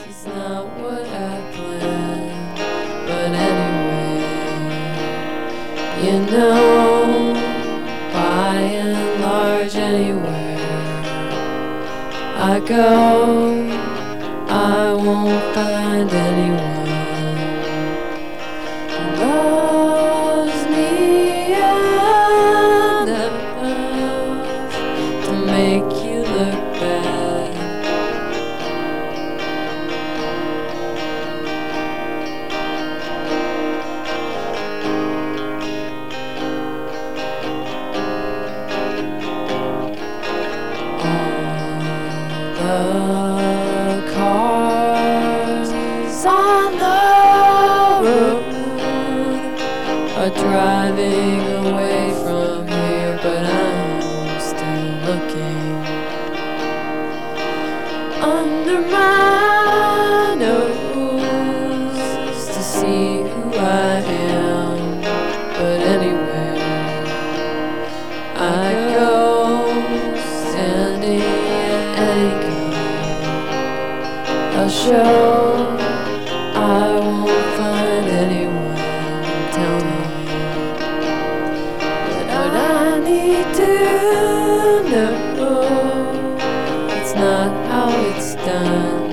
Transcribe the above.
It's not what I planned, but anyway, you know, by and large, anywhere I go, I won't find anyone who loves me enough to make you look bad. The cars on the road are driving away from here, but I'm still looking under my nose to see who I am. But anywhere I go, standing at any a show, I won't find anyone telling me what I need to know. It's not how it's done.